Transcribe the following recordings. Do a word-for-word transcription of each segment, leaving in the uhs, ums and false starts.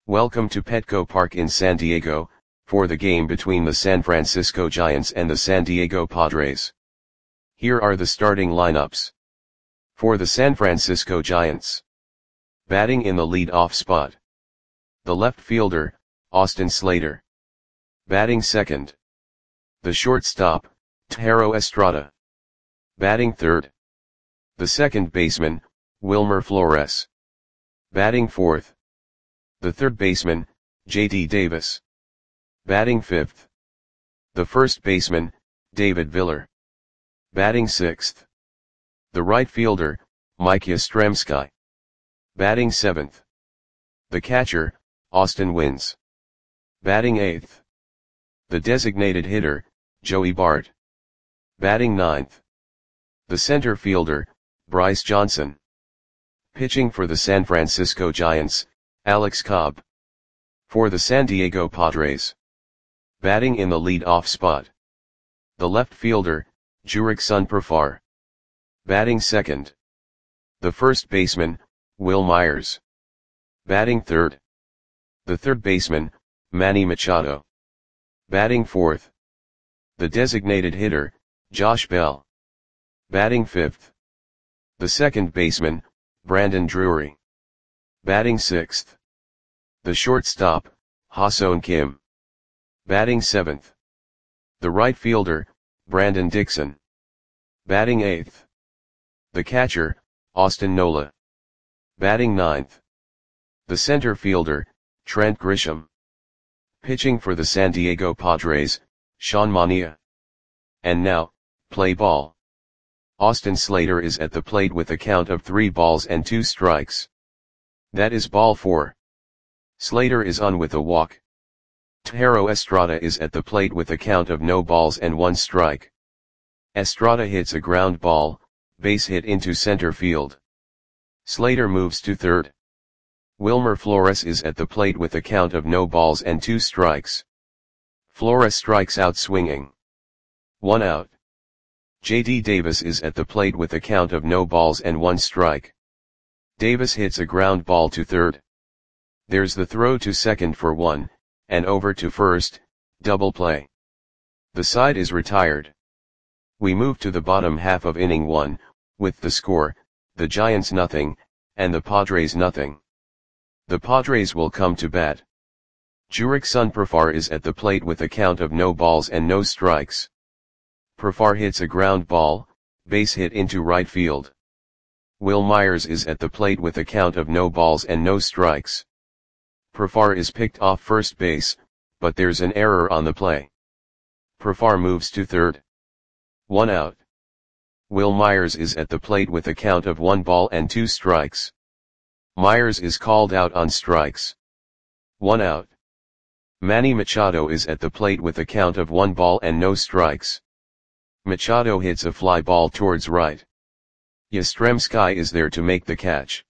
Welcome to Petco Park in San Diego, for the game between the San Francisco Giants and the San Diego Padres. Here are the starting lineups. For the San Francisco Giants. Batting in the lead-off spot. The left fielder, Austin Slater. Batting second. The shortstop, Thairo Estrada. Batting third. The second baseman, Wilmer Flores. Batting fourth. The third baseman, J D Davis. Batting fifth. The first baseman, David Viller. Batting sixth. The right fielder, Mike Yastrzemski. Batting seventh. The catcher, Austin Wynns. Batting eighth. The designated hitter, Joey Bart. Batting ninth. The center fielder, Bryce Johnson. Pitching for the San Francisco Giants, Alex Cobb. For the San Diego Padres. Batting in the lead-off spot. The left fielder, Jurickson Profar. Batting second. The first baseman, Wil Myers. Batting third. The third baseman, Manny Machado. Batting fourth. The designated hitter, Josh Bell. Batting fifth. The second baseman, Brandon Drury. Batting sixth. The shortstop, Ha-Seong Kim. Batting seventh. The right fielder, Brandon Dixon. Batting eighth. The catcher, Austin Nola. Batting ninth. The center fielder, Trent Grisham. Pitching for the San Diego Padres, Sean Manaea. And now, play ball. Austin Slater is at the plate with a count of three balls and two strikes. That is ball four. Slater is on with a walk. Thairo Estrada is at the plate with a count of no balls and one strike. Estrada hits a ground ball, base hit into center field. Slater moves to third. Wilmer Flores is at the plate with a count of no balls and two strikes. Flores strikes out swinging. One out. J D Davis is at the plate with a count of no balls and one strike. Davis hits a ground ball to third. There's the throw to second for one, and over to first, double play. The side is retired. We move to the bottom half of inning one, with the score, the Giants nothing, and the Padres nothing. The Padres will come to bat. Jurickson Profar is at the plate with a count of no balls and no strikes. Profar hits a ground ball, base hit into right field. Wil Myers is at the plate with a count of no balls and no strikes. Profar is picked off first base, but there's an error on the play. Profar moves to third. One out. Wil Myers is at the plate with a count of one ball and two strikes. Myers is called out on strikes. One out. Manny Machado is at the plate with a count of one ball and no strikes. Machado hits a fly ball towards right. Yastrzemski is there to make the catch.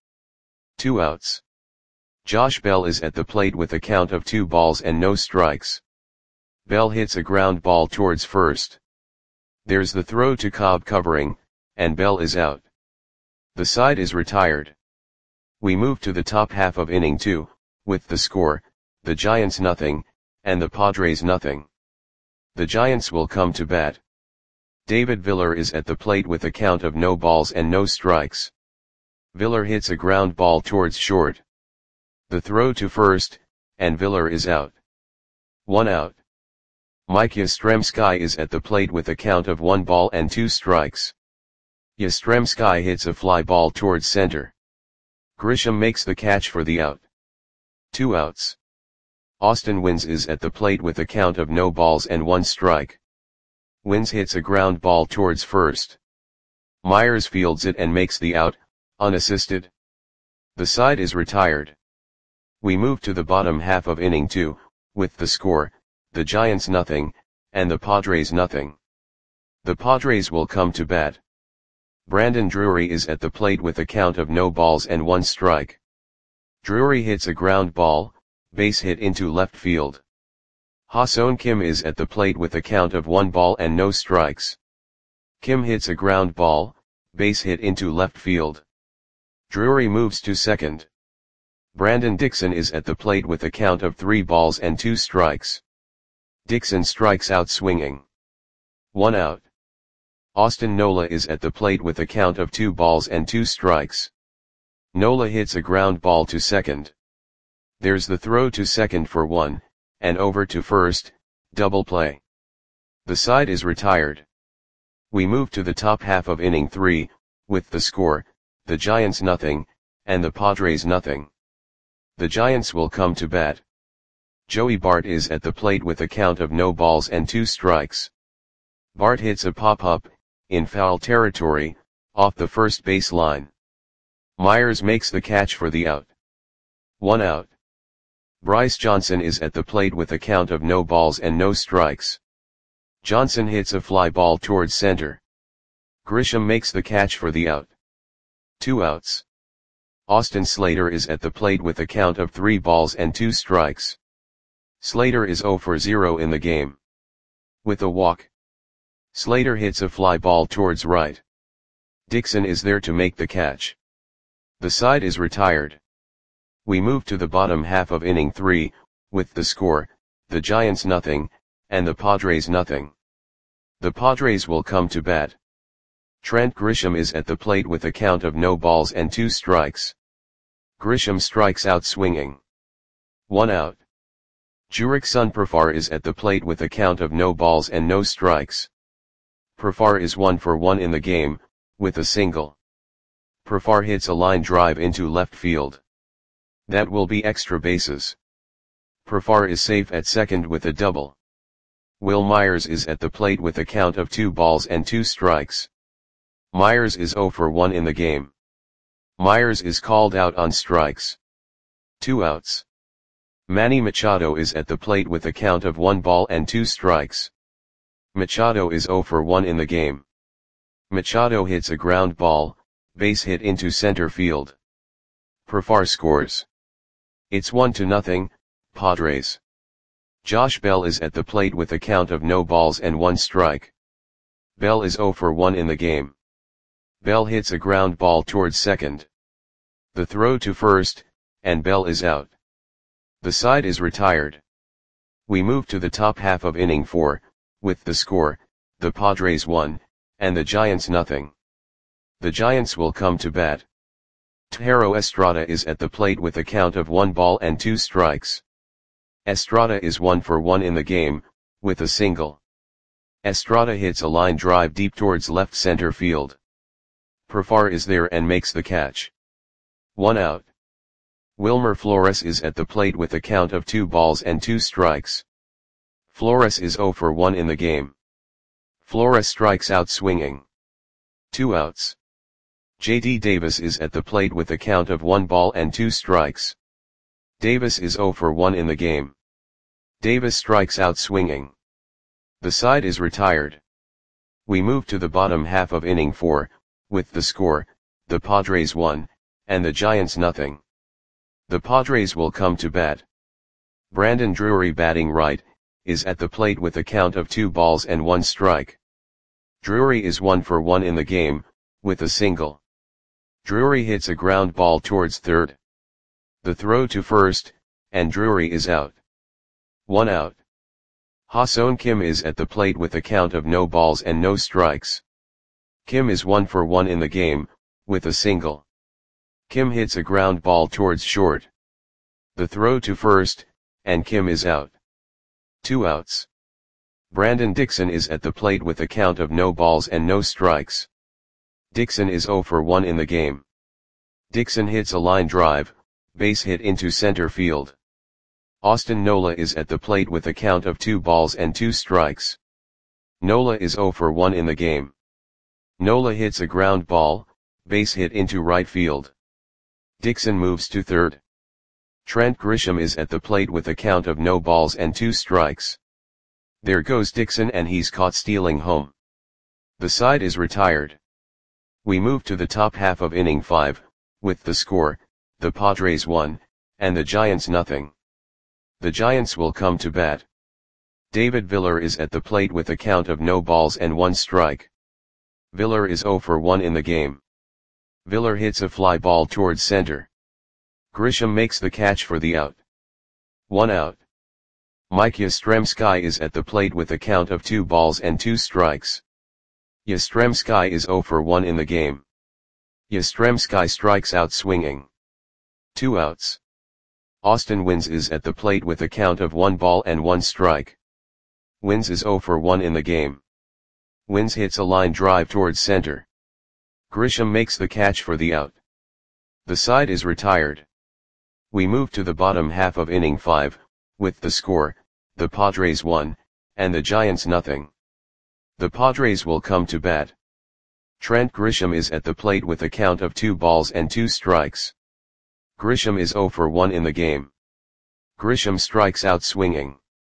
Two outs. Josh Bell is at the plate with a count of two balls and no strikes. Bell hits a ground ball towards first. There's the throw to Cobb covering, and Bell is out. The side is retired. We move to the top half of inning two, with the score, the Giants nothing, and the Padres nothing. The Giants will come to bat. David Viller is at the plate with a count of no balls and no strikes. Viller hits a ground ball towards short. The throw to first, and Viller is out. One out. Mike Yastrzemski is at the plate with a count of one ball and two strikes. Yastrzemski hits a fly ball towards center. Grisham makes the catch for the out. Two outs. Austin Wynns is at the plate with a count of no balls and one strike. Wynns hits a ground ball towards first. Myers fields it and makes the out, unassisted. The side is retired. We move to the bottom half of inning two, with the score, the Giants nothing, and the Padres nothing. The Padres will come to bat. Brandon Drury is at the plate with a count of no balls and one strike. Drury hits a ground ball, base hit into left field. Ha-Seong Kim is at the plate with a count of one ball and no strikes. Kim hits a ground ball, base hit into left field. Drury moves to second. Brandon Dixon is at the plate with a count of three balls and two strikes. Dixon strikes out swinging. One out. Austin Nola is at the plate with a count of two balls and two strikes. Nola hits a ground ball to second. There's the throw to second for one, and over to first, double play. The side is retired. We move to the top half of inning three, with the score, the Giants nothing, and the Padres nothing. The Giants will come to bat. Joey Bart is at the plate with a count of no balls and two strikes. Bart hits a pop-up, in foul territory, off the first base line. Myers makes the catch for the out. One out. Bryce Johnson is at the plate with a count of no balls and no strikes. Johnson hits a fly ball towards center. Grisham makes the catch for the out. Two outs. Austin Slater is at the plate with a count of three balls and two strikes. Slater is zero for zero in the game. With a walk. Slater hits a fly ball towards right. Dixon is there to make the catch. The side is retired. We move to the bottom half of inning three, with the score, the Giants nothing, and the Padres nothing. The Padres will come to bat. Trent Grisham is at the plate with a count of no balls and two strikes. Grisham strikes out swinging. One out. Jurickson Profar is at the plate with a count of no balls and no strikes. Profar is one for one in the game, with a single. Profar hits a line drive into left field. That will be extra bases. Profar is safe at second with a double. Will Myers is at the plate with a count of two balls and two strikes. Myers is zero for one in the game. Myers is called out on strikes. Two outs. Manny Machado is at the plate with a count of one ball and two strikes. Machado is zero for one in the game. Machado hits a ground ball, base hit into center field. Profar scores. It's one to nothing, Padres. Josh Bell is at the plate with a count of no balls and one strike. Bell is zero for one in the game. Bell hits a ground ball towards second. The throw to first, and Bell is out. The side is retired. We move to the top half of inning four, with the score, the Padres one, and the Giants nothing. The Giants will come to bat. Thairo Estrada is at the plate with a count of one ball and two strikes. Estrada is one for one in the game, with a single. Estrada hits a line drive deep towards left center field. Profar is there and makes the catch. One out. Wilmer Flores is at the plate with a count of two balls and two strikes. Flores is zero for one in the game. Flores strikes out swinging. Two outs. J D Davis is at the plate with a count of one ball and two strikes. Davis is zero for one in the game. Davis strikes out swinging. The side is retired. We move to the bottom half of inning four, with the score, the Padres one, and the Giants nothing. The Padres will come to bat. Brandon Drury batting right, is at the plate with a count of two balls and one strike. Drury is one for one in the game, with a single. Drury hits a ground ball towards third. The throw to first, and Drury is out. One out. Ha-Seong Kim is at the plate with a count of no balls and no strikes. Kim is one for one in the game, with a single. Kim hits a ground ball towards short. The throw to first, and Kim is out. Two outs. Brandon Dixon is at the plate with a count of no balls and no strikes. Dixon is zero for one in the game. Dixon hits a line drive, base hit into center field. Austin Nola is at the plate with a count of two balls and two strikes. Nola is zero for one in the game. Nola hits a ground ball, base hit into right field. Dixon moves to third. Trent Grisham is at the plate with a count of no balls and two strikes. There goes Dixon and he's caught stealing home. The side is retired. We move to the top half of inning five, with the score, the Padres one, and the Giants nothing. The Giants will come to bat. David Villar is at the plate with a count of no balls and one strike. Villar is zero for one in the game. Villar hits a fly ball towards center. Grisham makes the catch for the out. One out. Mike Yastrzemski is at the plate with a count of two balls and two strikes. Yastrzemski is zero for one in the game. Yastrzemski strikes out swinging. Two outs. Austin Wynns is at the plate with a count of one ball and one strike. Wynns is zero for one in the game. Wynns hits a line drive towards center. Grisham makes the catch for the out. The side is retired. We move to the bottom half of inning five, with the score, the Padres one, and the Giants nothing. The Padres will come to bat. Trent Grisham is at the plate with a count of two balls and two strikes. Grisham is zero for one in the game. Grisham strikes out swinging.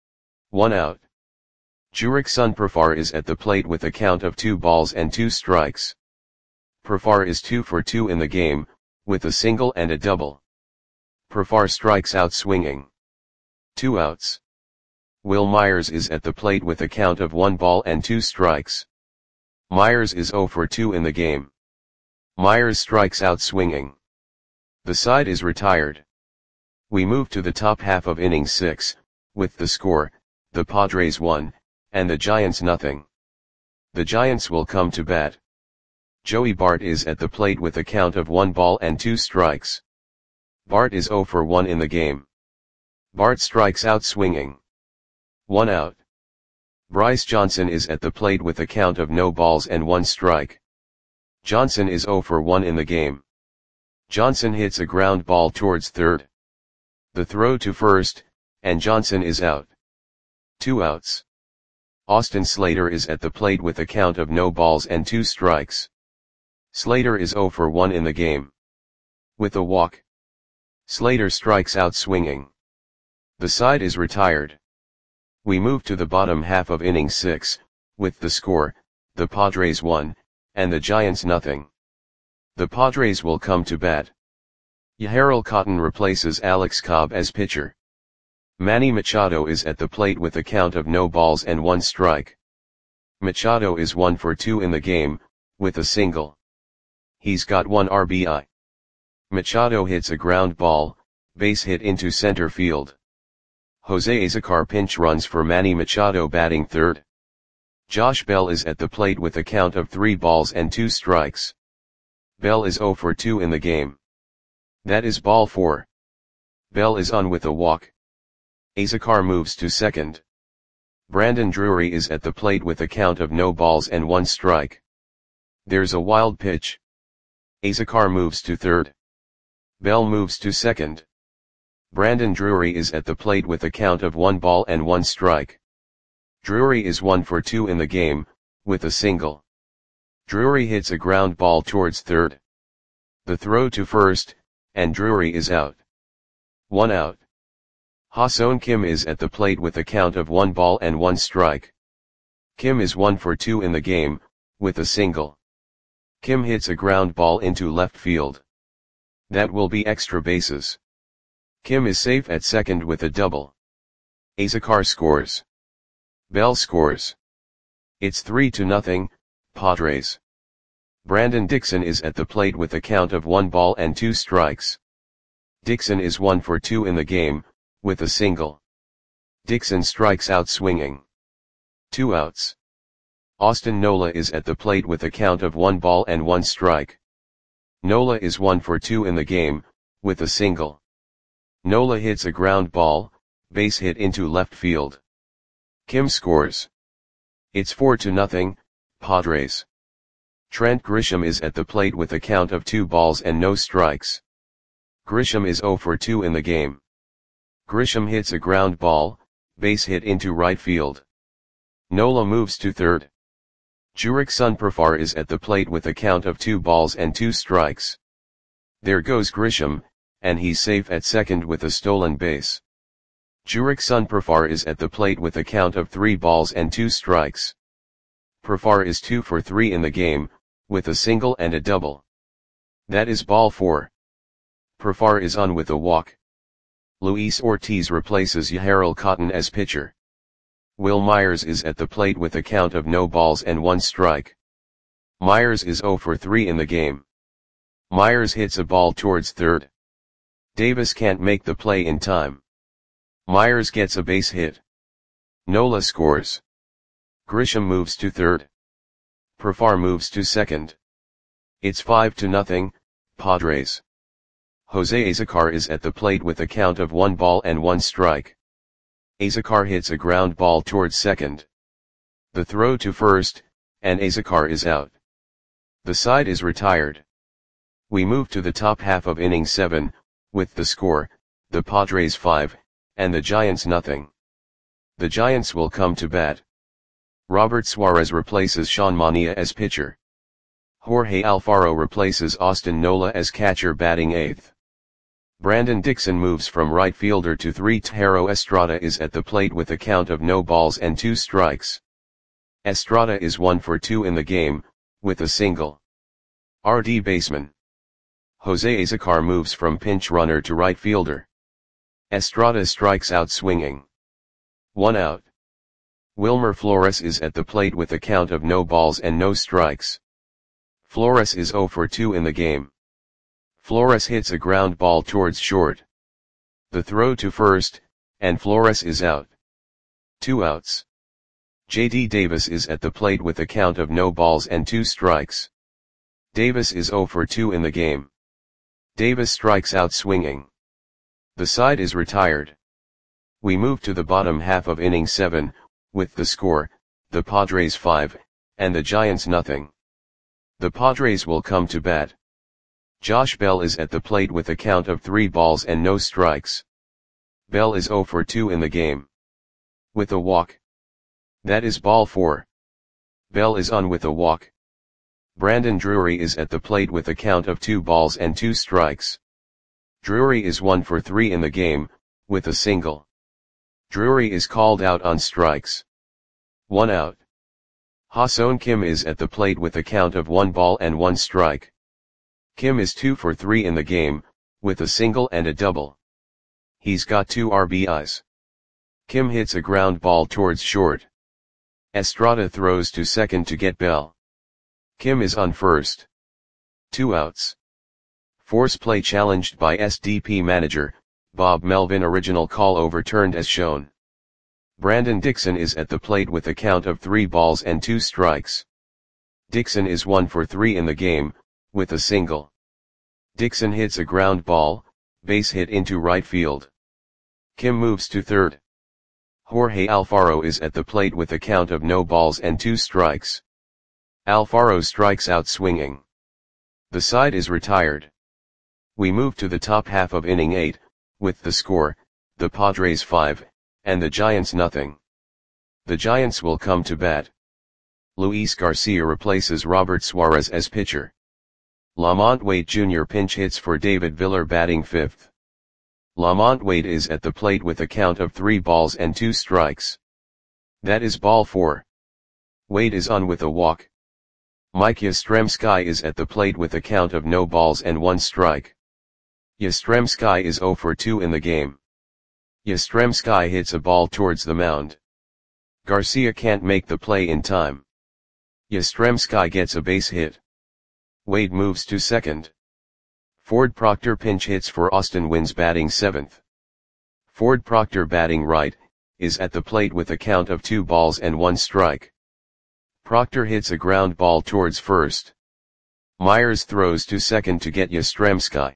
One out. Jurickson Profar is at the plate with a count of two balls and two strikes. Profar is two for two in the game, with a single and a double. Profar strikes out swinging. Two outs. Will Myers is at the plate with a count of one ball and two strikes. Myers is zero for two in the game. Myers strikes out swinging. The side is retired. We move to the top half of inning six, with the score, the Padres one, and the Giants nothing. The Giants will come to bat. Joey Bart is at the plate with a count of one ball and two strikes. Bart is zero for one in the game. Bart strikes out swinging. One out. Bryce Johnson is at the plate with a count of no balls and one strike. Johnson is zero for one in the game. Johnson hits a ground ball towards third. The throw to first, and Johnson is out. Two outs. Austin Slater is at the plate with a count of no balls and two strikes. Slater is zero for one in the game. With a walk. Slater strikes out swinging. The side is retired. We move to the bottom half of inning six, with the score, the Padres one, and the Giants nothing. The Padres will come to bat. Yahirel Cotton replaces Alex Cobb as pitcher. Manny Machado is at the plate with a count of no balls and one strike. Machado is one for two in the game, with a single. He's got one R B I. Machado hits a ground ball, base hit into center field. Jose Azocar pinch runs for Manny Machado batting third. Josh Bell is at the plate with a count of three balls and two strikes. Bell is zero for two in the game. That is ball four. Bell is on with a walk. Azocar moves to second. Brandon Drury is at the plate with a count of no balls and one strike. There's a wild pitch. Azocar moves to third. Bell moves to second. Brandon Drury is at the plate with a count of one ball and one strike. Drury is one for two in the game, with a single. Drury hits a ground ball towards third. The throw to first, and Drury is out. One out. Ha-Seong Kim is at the plate with a count of one ball and one strike. Kim is one for two in the game, with a single. Kim hits a ground ball into left field. That will be extra bases. Kim is safe at second with a double. Azocar scores. Bell scores. It's three to nothing, Padres. Brandon Dixon is at the plate with a count of one ball and two strikes. Dixon is one for two in the game, with a single. Dixon strikes out swinging. Two outs. Austin Nola is at the plate with a count of one ball and one strike. Nola is one for two in the game, with a single. Nola hits a ground ball, base hit into left field. Kim scores. It's four to nothing, Padres. Trent Grisham is at the plate with a count of two balls and no strikes. Grisham is zero for two in the game. Grisham hits a ground ball, base hit into right field. Nola moves to third. Jurickson Profar is at the plate with a count of two balls and two strikes. There goes Grisham, and he's safe at second with a stolen base. Jurickson Profar is at the plate with a count of three balls and two strikes. Profar is two for three in the game, with a single and a double. That is ball four. Profar is on with a walk. Luis Ortiz replaces Yahirel Cotton as pitcher. Will Myers is at the plate with a count of no balls and one strike. Myers is zero for three in the game. Myers hits a ball towards third. Davis can't make the play in time. Myers gets a base hit. Nola scores. Grisham moves to third. Profar moves to second. It's five to nothing, Padres. Jose Azocar is at the plate with a count of one ball and one strike. Azocar hits a ground ball towards second. The throw to first, and Azocar is out. The side is retired. We move to the top half of inning seven, with the score, the Padres five, and the Giants nothing. The Giants will come to bat. Robert Suarez replaces Sean Mania as pitcher. Jorge Alfaro replaces Austin Nola as catcher batting eighth. Brandon Dixon moves from right fielder to three. Thairo Estrada is at the plate with a count of no balls and two strikes. Estrada is one for two in the game, with a single. R D baseman. Jose Azocar moves from pinch runner to right fielder. Estrada strikes out swinging. One out. Wilmer Flores is at the plate with a count of no balls and no strikes. Flores is zero for two in the game. Flores hits a ground ball towards short. The throw to first, and Flores is out. Two outs. J D Davis is at the plate with a count of no balls and two strikes. Davis is zero for two in the game. Davis strikes out swinging. The side is retired. We move to the bottom half of inning seven, with the score, the Padres five, and the Giants nothing. The Padres will come to bat. Josh Bell is at the plate with a count of three balls and no strikes. Bell is zero for two in the game. With a walk. That is ball four. Bell is on with a walk. Brandon Drury is at the plate with a count of two balls and two strikes. Drury is one for three in the game, with a single. Drury is called out on strikes. One out. Ha-Seong Kim is at the plate with a count of one ball and one strike. Kim is two for three in the game, with a single and a double. He's got two R B Is. Kim hits a ground ball towards short. Estrada throws to second to get Bell. Kim is on first. Two outs. Force play challenged by S D P manager, Bob Melvin. Original call overturned as shown. Brandon Dixon is at the plate with a count of three balls and two strikes. Dixon is one for three in the game, with a single. Dixon hits a ground ball, base hit into right field. Kim moves to third. Jorge Alfaro is at the plate with a count of no balls and two strikes. Alfaro strikes out swinging. The side is retired. We move to the top half of inning eight, with the score, the Padres five, and the Giants nothing. The Giants will come to bat. Luis Garcia replaces Robert Suarez as pitcher. Lamont Wade Junior pinch hits for David Villar batting fifth. Lamont Wade is at the plate with a count of three balls and two strikes. That is ball four. Wade is on with a walk. Mike Yastrzemski is at the plate with a count of no balls and one strike. Yastrzemski is zero for two in the game. Yastrzemski hits a ball towards the mound. Garcia can't make the play in time. Yastrzemski gets a base hit. Wade moves to second. Ford Proctor pinch hits for Austin Wynns batting seventh. Ford Proctor batting right, is at the plate with a count of two balls and one strike. Proctor hits a ground ball towards first. Myers throws to second to get Yastrzemski.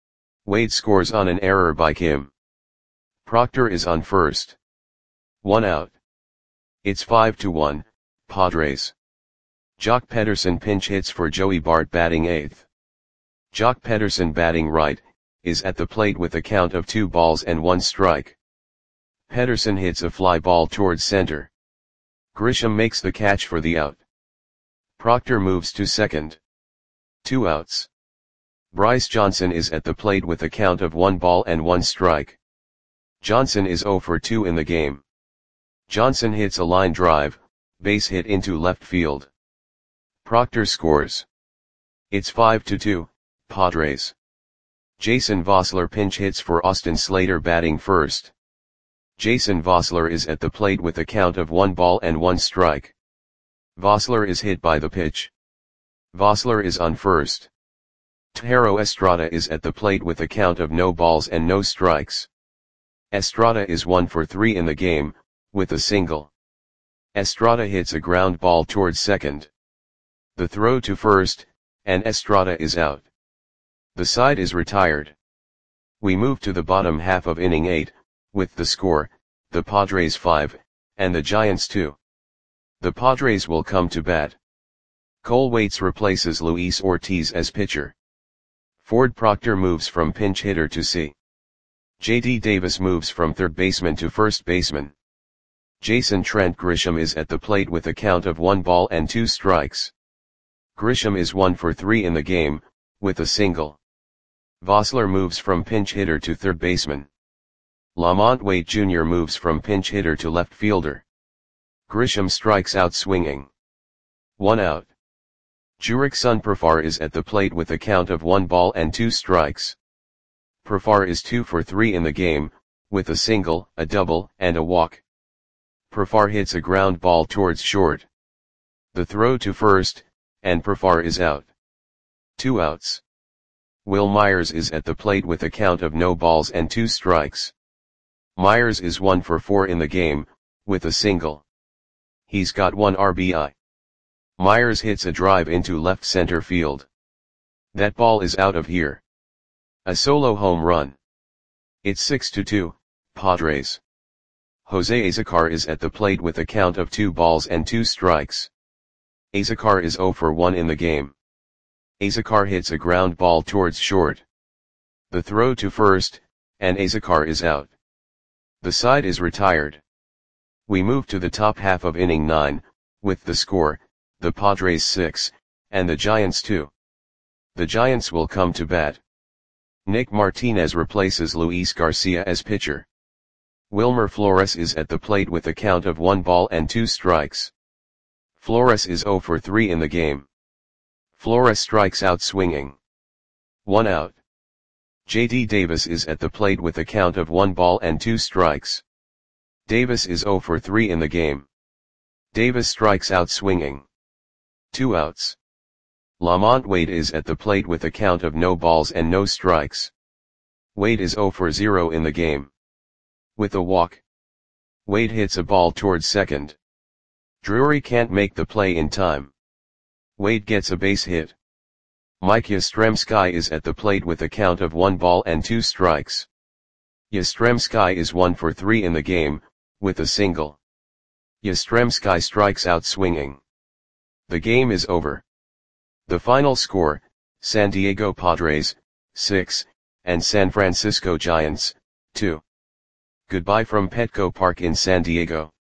Wade scores on an error by Kim. Proctor is on first. One out. It's five to one, Padres. Jock Pederson pinch hits for Joey Bart batting eighth. Jock Pederson batting right, is at the plate with a count of two balls and one strike. Pederson hits a fly ball towards center. Grisham makes the catch for the out. Proctor moves to second. Two outs. Bryce Johnson is at the plate with a count of one ball and one strike. Johnson is zero for two in the game. Johnson hits a line drive, base hit into left field. Proctor scores. It's five to two, Padres. Jason Vosler pinch hits for Austin Slater batting first. Jason Vosler is at the plate with a count of one ball and one strike. Vosler is hit by the pitch. Vosler is on first. Tejero Estrada is at the plate with a count of no balls and no strikes. Estrada is one for three in the game, with a single. Estrada hits a ground ball towards second. The throw to first, and Estrada is out. The side is retired. We move to the bottom half of inning eight, with the score, the Padres five, and the Giants two. The Padres will come to bat. Cole Waits replaces Luis Ortiz as pitcher. Ford Proctor moves from pinch hitter to C. J D Davis moves from third baseman to first baseman. Jason Trent Grisham is at the plate with a count of one ball and two strikes. Grisham is one for three in the game, with a single. Vossler moves from pinch hitter to third baseman. Lamont Waite Junior moves from pinch hitter to left fielder. Grisham strikes out swinging. One out. Jurickson Profar is at the plate with a count of one ball and two strikes. Profar is two for three in the game, with a single, a double, and a walk. Profar hits a ground ball towards short. The throw to first, and Profar is out. Two outs. Will Myers is at the plate with a count of no balls and two strikes. Myers is one for four in the game, with a single. He's got one R B I. Myers hits a drive into left center field. That ball is out of here. A solo home run. It's six to two, Padres. Jose Azocar is at the plate with a count of two balls and two strikes. Azocar is zero for one in the game. Azocar hits a ground ball towards short. The throw to first, and Azocar is out. The side is retired. We move to the top half of inning nine, with the score, the Padres six, and the Giants two. The Giants will come to bat. Nick Martinez replaces Luis Garcia as pitcher. Wilmer Flores is at the plate with a count of one ball and two strikes. Flores is zero for three in the game. Flores strikes out swinging. One out. J D Davis is at the plate with a count of one ball and two strikes. Davis is zero for three in the game. Davis strikes out swinging. Two outs. Lamont Waite is at the plate with a count of no balls and no strikes. Waite is zero for zero in the game. With a walk. Waite hits a ball towards second. Drury can't make the play in time. Waite gets a base hit. Mike Yastrzemski is at the plate with a count of one ball and two strikes. Yastrzemski is one for three in the game, with a single. Yastrzemski strikes out swinging. The game is over. The final score, San Diego Padres, six, and San Francisco Giants, two. Goodbye from Petco Park in San Diego.